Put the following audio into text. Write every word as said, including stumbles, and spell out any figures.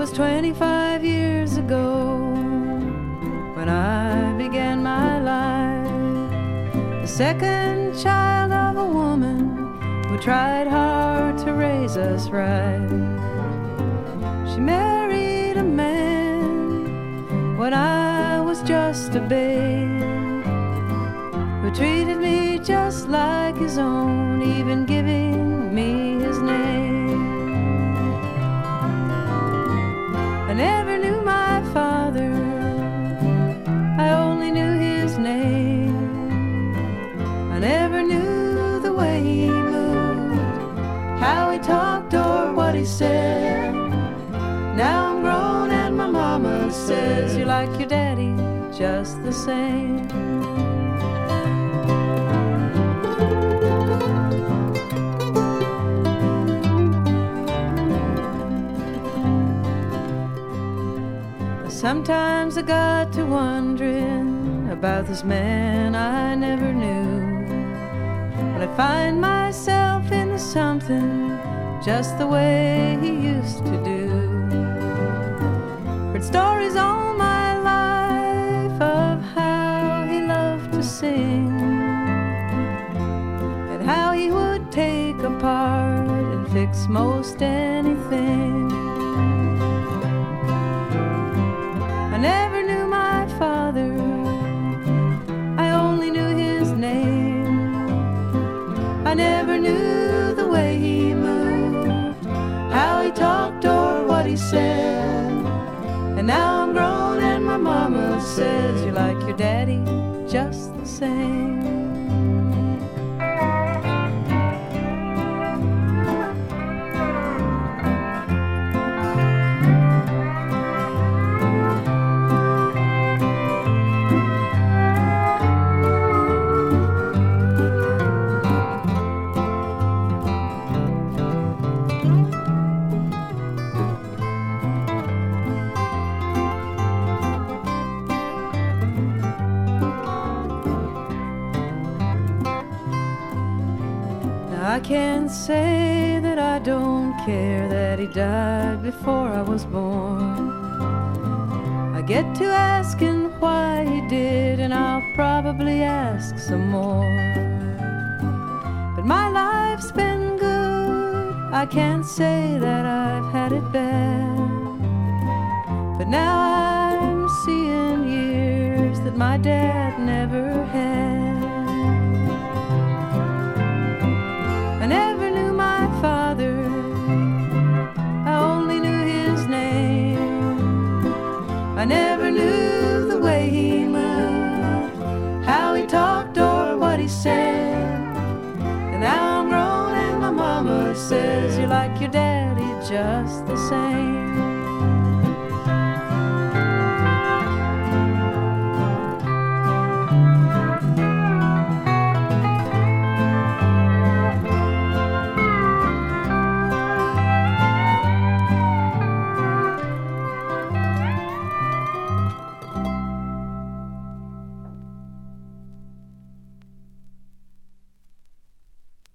was twenty-five years ago when I began my life, the second child of a woman who tried hard to raise us right. She married a man when I was just a babe, who treated me just like his own, even giving me his name. I never knew my father, I only knew his name. I never knew the way he moved, how he talked or what he said. Now I'm grown and my mama says, you're like your daddy, just the same. Sometimes I got to wondering about this man I never knew. When I find myself into something just the way he used to do. Heard stories all my life of how he loved to sing, and how he would take apart and fix most anything. I never knew my father, I only knew his name. I never knew the way he moved, how he talked or what he said. And now I'm grown and my mama says, you're like your daddy, just the same. I can't say that I don't care that he died before I was born. I get to asking why he did, and I'll probably ask some more. But my life's been good, I can't say that I've had it bad. But now I'm seeing years that my dad never had. I never knew my father, I only knew his name. I never knew the way he moved, how he talked or what he said. And now I'm grown and my mama says, you're like your daddy, just the same.